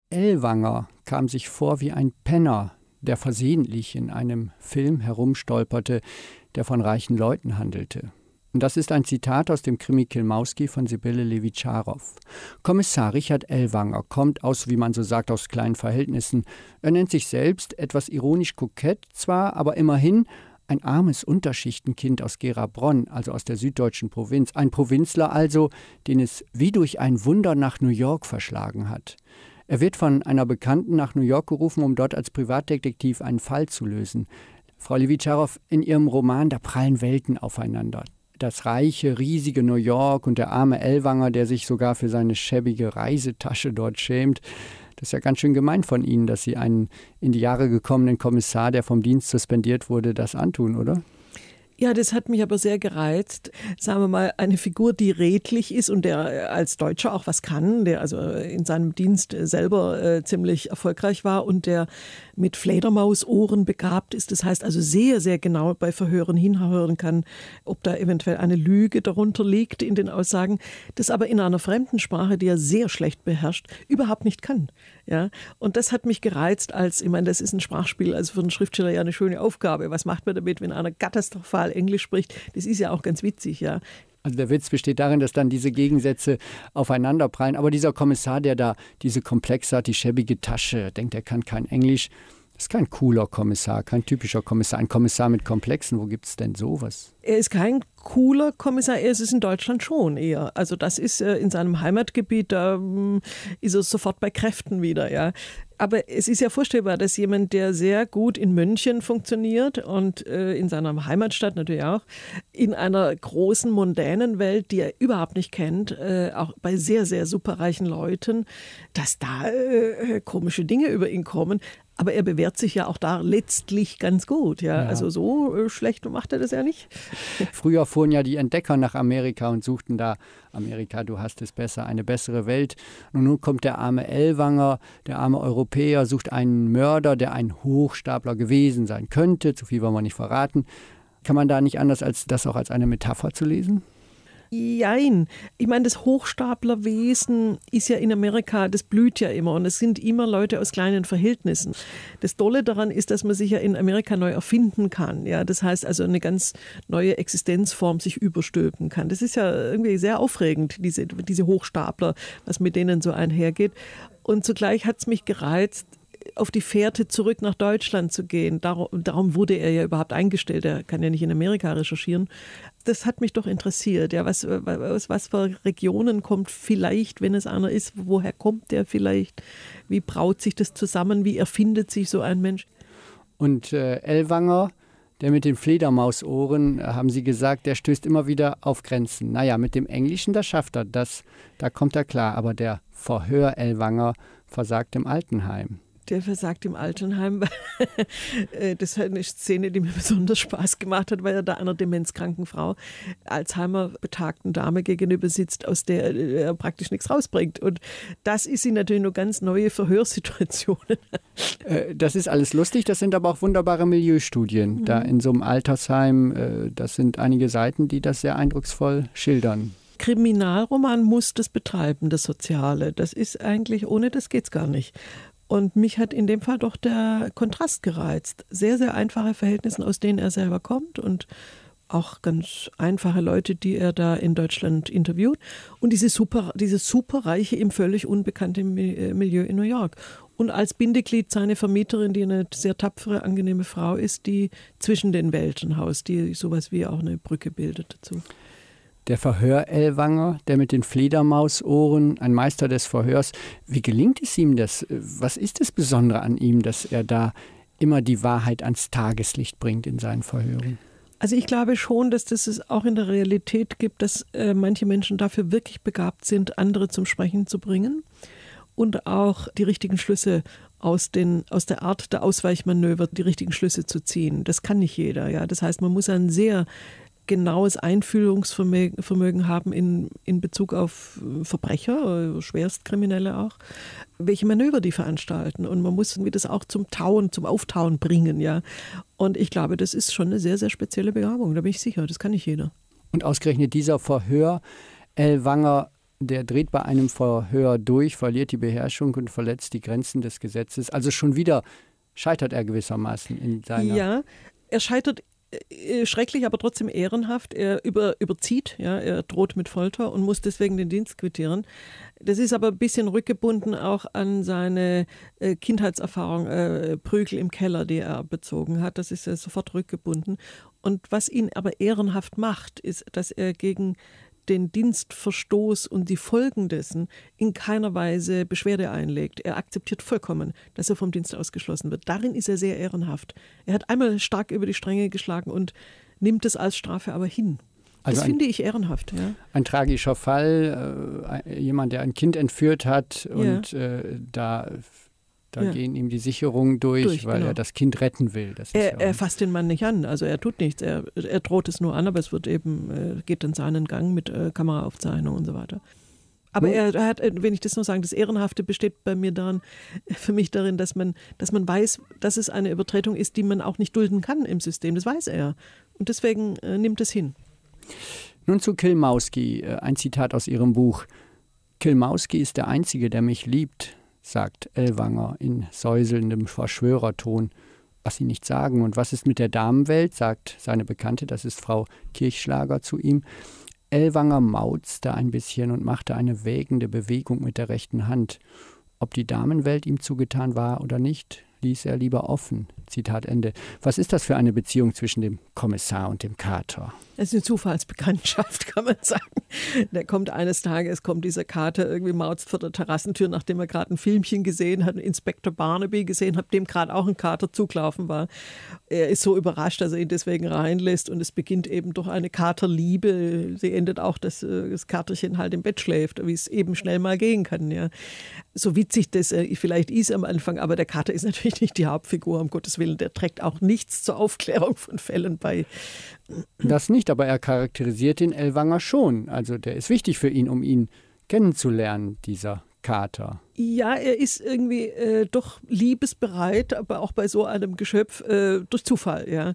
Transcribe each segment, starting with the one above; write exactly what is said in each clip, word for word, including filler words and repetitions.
Ellwanger kam sich vor wie ein Penner, der versehentlich in einem Film herumstolperte, der von reichen Leuten handelte. Und das ist ein Zitat aus dem Krimi Kilmauski von Sibylle Levitscharow. Kommissar Richard Ellwanger kommt aus, wie man so sagt, aus kleinen Verhältnissen. Er nennt sich selbst etwas ironisch kokett zwar, aber immerhin ein armes Unterschichtenkind aus Gera-Bronn, also aus der süddeutschen Provinz. Ein Provinzler also, den es wie durch ein Wunder nach New York verschlagen hat. Er wird von einer Bekannten nach New York gerufen, um dort als Privatdetektiv einen Fall zu lösen. Frau Levitscharow, in Ihrem Roman, da prallen Welten aufeinander. Das reiche, riesige New York und der arme Ellwanger, der sich sogar für seine schäbige Reisetasche dort schämt. Das ist ja ganz schön gemein von Ihnen, dass Sie einen in die Jahre gekommenen Kommissar, der vom Dienst suspendiert wurde, das antun, oder? Ja, das hat mich aber sehr gereizt. Sagen wir mal, eine Figur, die redlich ist und der als Deutscher auch was kann, der also in seinem Dienst selber äh, ziemlich erfolgreich war und der mit Fledermausohren begabt ist. Das heißt also sehr, sehr genau bei Verhören hinhören kann, ob da eventuell eine Lüge darunter liegt in den Aussagen, das aber in einer fremden Sprache, die er sehr schlecht beherrscht, überhaupt nicht kann. Ja? Und das hat mich gereizt als, ich meine, das ist ein Sprachspiel, also für einen Schriftsteller ja eine schöne Aufgabe. Was macht man damit, wenn einer katastrophal Englisch spricht? Das ist ja auch ganz witzig, ja. Also der Witz besteht darin, dass dann diese Gegensätze aufeinanderprallen. Aber dieser Kommissar, der da diese Komplexe hat, die schäbige Tasche, denkt, er kann kein Englisch, das ist kein cooler Kommissar, kein typischer Kommissar. Ein Kommissar mit Komplexen, wo gibt es denn sowas? Er ist kein cooler Kommissar, er ist es in Deutschland schon eher. Also das ist äh, in seinem Heimatgebiet, da äh, ist er sofort bei Kräften wieder, ja. Aber es ist ja vorstellbar, dass jemand, der sehr gut in München funktioniert und äh, in seiner Heimatstadt natürlich auch, in einer großen, mondänen Welt, die er überhaupt nicht kennt, äh, auch bei sehr, sehr superreichen Leuten, dass da äh, komische Dinge über ihn kommen. Aber er bewährt sich ja auch da letztlich ganz gut. Ja? Ja. Also so äh, schlecht macht er das ja nicht. Früher fuhren ja die Entdecker nach Amerika und suchten da, Amerika, du hast es besser, eine bessere Welt. Und nun kommt der arme Ellwanger, der arme Europäer, sucht einen Mörder, der ein Hochstapler gewesen sein könnte. Zu viel wollen wir nicht verraten. Kann man da nicht anders als das auch als eine Metapher zu lesen? Jein. Ich meine, das Hochstaplerwesen ist ja in Amerika, das blüht ja immer und es sind immer Leute aus kleinen Verhältnissen. Das Tolle daran ist, dass man sich ja in Amerika neu erfinden kann. Ja, das heißt also eine ganz neue Existenzform sich überstülpen kann. Das ist ja irgendwie sehr aufregend, diese, diese Hochstapler, was mit denen so einhergeht. Und zugleich hat es mich gereizt, auf die Fährte zurück nach Deutschland zu gehen. Darum, darum wurde er ja überhaupt eingestellt. Er kann ja nicht in Amerika recherchieren. Das hat mich doch interessiert. Ja, was, was, was für Regionen kommt vielleicht, wenn es einer ist, woher kommt der vielleicht? Wie braut sich das zusammen? Wie erfindet sich so ein Mensch? Und äh, Ellwanger, der mit den Fledermausohren, haben Sie gesagt, der stößt immer wieder auf Grenzen. Naja, mit dem Englischen, da schafft er das, da kommt er klar. Aber der Verhör-Ellwanger versagt im Altenheim. Der versagt im Altenheim. Das ist eine Szene, die mir besonders Spaß gemacht hat, weil er da einer demenzkranken Frau, Alzheimer-betagten Dame gegenüber sitzt, aus der er praktisch nichts rausbringt. Und das ist in natürlich eine ganz neue Verhörsituationen. Das ist alles lustig, das sind aber auch wunderbare Milieustudien. Mhm. Da in so einem Altersheim, das sind einige Seiten, die das sehr eindrucksvoll schildern. Kriminalroman muss das betreiben, das Soziale. Das ist eigentlich, ohne das geht's gar nicht. Und mich hat in dem Fall doch der Kontrast gereizt. Sehr, sehr einfache Verhältnisse, aus denen er selber kommt und auch ganz einfache Leute, die er da in Deutschland interviewt. Und diese super, dieses superreiche, ihm völlig unbekannte Milieu in New York. Und als Bindeglied seine Vermieterin, die eine sehr tapfere, angenehme Frau ist, die zwischen den Welten haust, die sowas wie auch eine Brücke bildet dazu. Der Verhör-Ellwanger, der mit den Fledermausohren, ein Meister des Verhörs. Wie gelingt es ihm das? Was ist das Besondere an ihm, dass er da immer die Wahrheit ans Tageslicht bringt in seinen Verhören? Also ich glaube schon, dass das es auch in der Realität gibt, dass äh, manche Menschen dafür wirklich begabt sind, andere zum Sprechen zu bringen und auch die richtigen Schlüsse aus, den, aus der Art der Ausweichmanöver, die richtigen Schlüsse zu ziehen. Das kann nicht jeder. Ja? Das heißt, man muss ein sehr genaues Einfühlungsvermögen haben in, in Bezug auf Verbrecher, Schwerstkriminelle auch, welche Manöver die veranstalten. Und man muss das auch zum Tauen, zum Auftauen bringen. Ja. Und ich glaube, das ist schon eine sehr, sehr spezielle Begabung. Da bin ich sicher, das kann nicht jeder. Und ausgerechnet dieser Verhör, Ellwanger, der dreht bei einem Verhör durch, verliert die Beherrschung und verletzt die Grenzen des Gesetzes. Also schon wieder scheitert er gewissermaßen in seiner... Ja, er scheitert äh, schrecklich, aber trotzdem ehrenhaft. Er über, überzieht, ja, er droht mit Folter und muss deswegen den Dienst quittieren. Das ist aber ein bisschen rückgebunden auch an seine äh, Kindheitserfahrung, äh, Prügel im Keller, die er bezogen hat. Das ist ja sofort rückgebunden. Und was ihn aber ehrenhaft macht, ist, dass er gegen den Dienstverstoß und die Folgen dessen in keiner Weise Beschwerde einlegt. Er akzeptiert vollkommen, dass er vom Dienst ausgeschlossen wird. Darin ist er sehr ehrenhaft. Er hat einmal stark über die Stränge geschlagen und nimmt es als Strafe aber hin. Das Also ein, finde ich ehrenhaft. Ja. Ein tragischer Fall, äh, jemand, der ein Kind entführt hat und Ja. äh, da, da Ja. gehen ihm die Sicherungen durch, Durch, weil genau. er das Kind retten will. Das ist Er, ja er auch- fasst den Mann nicht an, also er tut nichts. Er, er droht es nur an, aber es wird eben, äh, geht dann seinen Gang mit äh, Kameraaufzeichnung und so weiter. Aber Nun- er hat, äh, wenn ich das nur sagen, das Ehrenhafte besteht bei mir darin, für mich darin, dass man, dass man weiß, dass es eine Übertretung ist, die man auch nicht dulden kann im System. Das weiß er. Und deswegen äh, nimmt es hin. Nun zu Kilmowski, äh, ein Zitat aus ihrem Buch. Kilmowski ist der Einzige, der mich liebt, sagt Ellwanger in säuselndem Verschwörerton. Was sie nicht sagen. Und was ist mit der Damenwelt, sagt seine Bekannte, das ist Frau Kirchschlager, zu ihm. Ellwanger mauzte ein bisschen und machte eine wägende Bewegung mit der rechten Hand. Ob die Damenwelt ihm zugetan war oder nicht, ließ er lieber offen. Zitat Ende. Was ist das für eine Beziehung zwischen dem Kommissar und dem Kater? Das ist eine Zufallsbekanntschaft, kann man sagen. Der kommt eines Tages, kommt dieser Kater irgendwie mauzt vor der Terrassentür, nachdem er gerade ein Filmchen gesehen hat, Inspektor Barnaby gesehen hat, dem gerade auch ein Kater zugelaufen war. Er ist so überrascht, dass er ihn deswegen reinlässt und es beginnt eben durch eine Katerliebe. Sie endet auch, dass äh, das Katerchen halt im Bett schläft, wie es eben schnell mal gehen kann. Ja. So witzig das äh, vielleicht ist am Anfang, aber der Kater ist natürlich nicht die Hauptfigur, um Gottes Willen. Der trägt auch nichts zur Aufklärung von Fällen bei. Das nicht, aber er charakterisiert den Ellwanger schon. Also der ist wichtig für ihn, um ihn kennenzulernen, dieser Kater. Ja, er ist irgendwie äh, doch liebesbereit, aber auch bei so einem Geschöpf äh, durch Zufall, ja.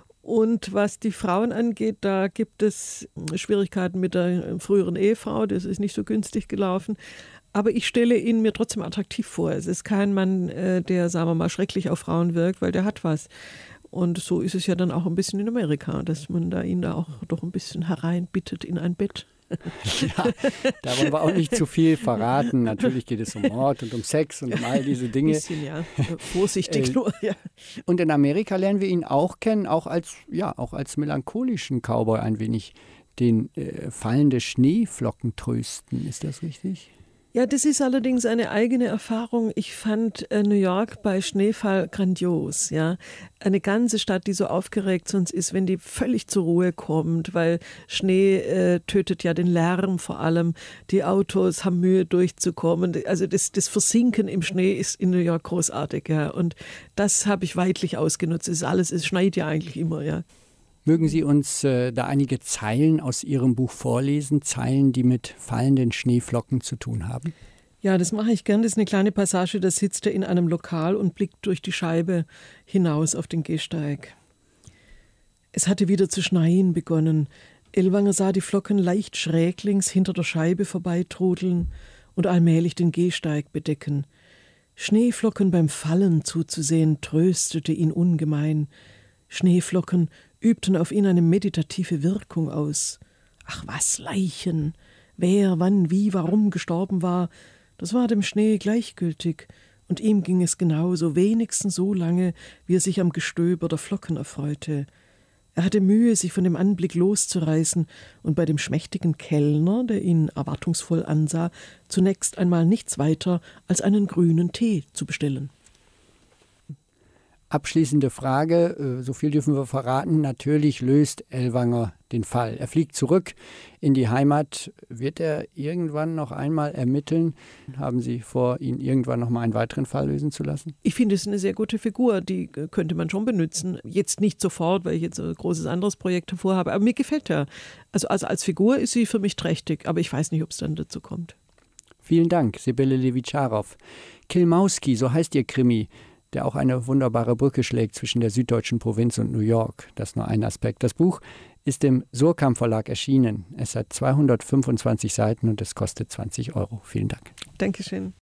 Und was die Frauen angeht, da gibt es Schwierigkeiten mit der früheren Ehefrau, das ist nicht so günstig gelaufen. Aber ich stelle ihn mir trotzdem attraktiv vor. Es ist kein Mann, äh, der, sagen wir mal, schrecklich auf Frauen wirkt, weil der hat was. Und so ist es ja dann auch ein bisschen in Amerika, dass man da ihn da auch doch ein bisschen hereinbittet in ein Bett. Ja, da wollen wir auch nicht zu viel verraten. Natürlich geht es um Mord und um Sex und um all diese Ein Dinge. bisschen, ja. Vorsichtig Äh, nur, ja. Und in Amerika lernen wir ihn auch kennen, auch als, ja, auch als melancholischen Cowboy ein wenig, den äh, fallende Schneeflocken trösten. Ist das richtig? Ja, das ist allerdings eine eigene Erfahrung. Ich fand äh, New York bei Schneefall grandios. Ja, eine ganze Stadt, die so aufgeregt sonst ist, wenn die völlig zur Ruhe kommt, weil Schnee äh, tötet ja den Lärm vor allem. Die Autos haben Mühe durchzukommen. Also das, das Versinken im Schnee ist in New York großartig. Ja, und das habe ich weidlich ausgenutzt. Es ist alles, es schneit ja eigentlich immer. Ja. Mögen Sie uns äh, da einige Zeilen aus Ihrem Buch vorlesen, Zeilen, die mit fallenden Schneeflocken zu tun haben? Ja, das mache ich gern. Das ist eine kleine Passage, da sitzt er in einem Lokal und blickt durch die Scheibe hinaus auf den Gehsteig. Es hatte wieder zu schneien begonnen. Ellwanger sah die Flocken leicht schräglings hinter der Scheibe vorbeitrudeln und allmählich den Gehsteig bedecken. Schneeflocken beim Fallen zuzusehen, tröstete ihn ungemein. Schneeflocken übten auf ihn eine meditative Wirkung aus. Ach was, Leichen! Wer, wann, wie, warum gestorben war, das war dem Schnee gleichgültig, und ihm ging es genauso, wenigstens so lange, wie er sich am Gestöber der Flocken erfreute. Er hatte Mühe, sich von dem Anblick loszureißen, und bei dem schmächtigen Kellner, der ihn erwartungsvoll ansah, zunächst einmal nichts weiter als einen grünen Tee zu bestellen. Abschließende Frage, so viel dürfen wir verraten. Natürlich löst Ellwanger den Fall. Er fliegt zurück in die Heimat. Wird er irgendwann noch einmal ermitteln? Haben Sie vor, ihn irgendwann noch mal einen weiteren Fall lösen zu lassen? Ich finde, es ist eine sehr gute Figur, die könnte man schon benutzen. Jetzt nicht sofort, weil ich jetzt ein großes anderes Projekt vorhabe, aber mir gefällt er. Also, also als Figur ist sie für mich trächtig, aber ich weiß nicht, ob es dann dazu kommt. Vielen Dank, Sibylle Levitscharow. Kilmowski, so heißt Ihr Krimi, der auch eine wunderbare Brücke schlägt zwischen der süddeutschen Provinz und New York. Das ist nur ein Aspekt. Das Buch ist im Surkamp Verlag erschienen. Es hat zweihundertfünfundzwanzig Seiten und es kostet zwanzig Euro. Vielen Dank. Dankeschön.